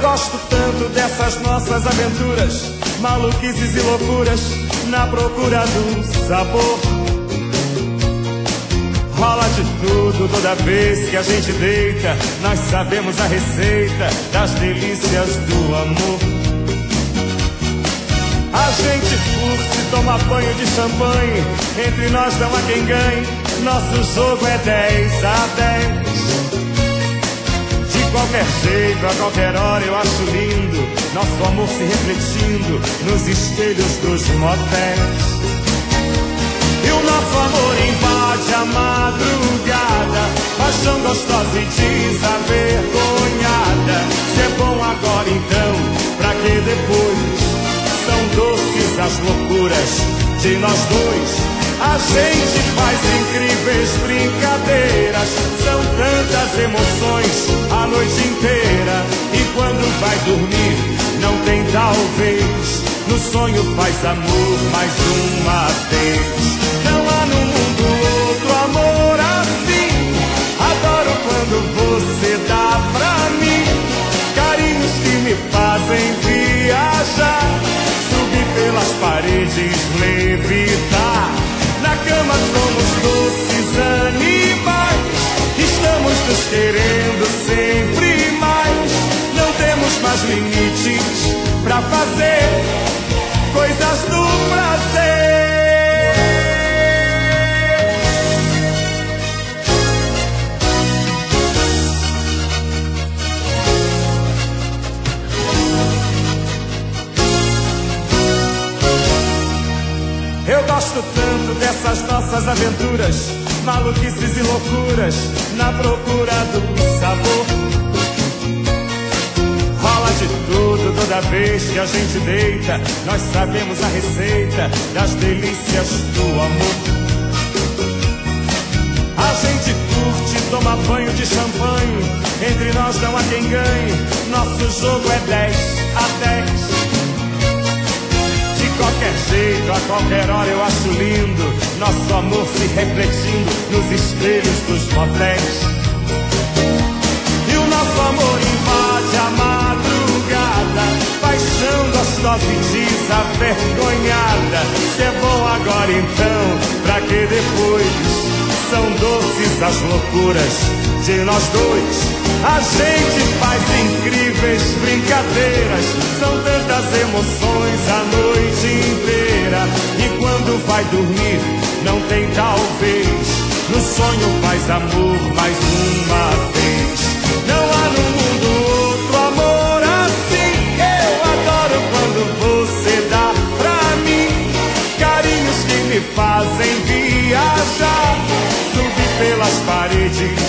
gosto tanto dessas nossas aventuras, maluquices e loucuras, na procura do sabor. Rola de tudo toda vez que a gente deita, nós sabemos a receita das delícias do amor. A gente curte, toma banho de champanhe, entre nós não há quem ganhe, nosso jogo é 10 a 10. De qualquer jeito, a qualquer hora eu acho lindo nosso amor se refletindo nos espelhos dos motéis. E o nosso amor invade a madrugada, paixão gostosa e desavergonhada. Se é bom agora então, pra que depois? São doces as loucuras de nós dois. A gente faz incríveis brincadeiras, são tantas emoções a noite inteira. E quando vai dormir, não tem talvez, no sonho faz amor mais uma vez. Não há no mundo outro amor assim, adoro quando você dá pra mim carinhos que me fazem viajar, subir pelas paredes, levitar. Na cama somos doces animais, estamos nos querendo sempre mais. Não temos mais limites pra fazer coisas do prazer. Eu gosto tanto dessas nossas aventuras, maluquices e loucuras, na procura do sabor. Rola de tudo toda vez que a gente deita, nós sabemos a receita das delícias do amor. A gente curte, toma banho de champanhe, entre nós não há quem ganhe, nosso jogo é 10 a 10. De qualquer jeito, a qualquer hora eu acho lindo nosso amor se refletindo nos espelhos dos motéis. E o nosso amor invade a madrugada, paixão gostosa e desavergonhada. Se é bom agora então, pra que depois? São doces as loucuras de nós dois. A gente faz incríveis brincadeiras, são tantas emoções a noite inteira. E quando vai dormir, não tem talvez, no sonho faz amor mais uma vez. Não há no mundo outro amor assim, eu adoro quando você dá pra mim carinhos que me fazem viajar, subir pelas paredes,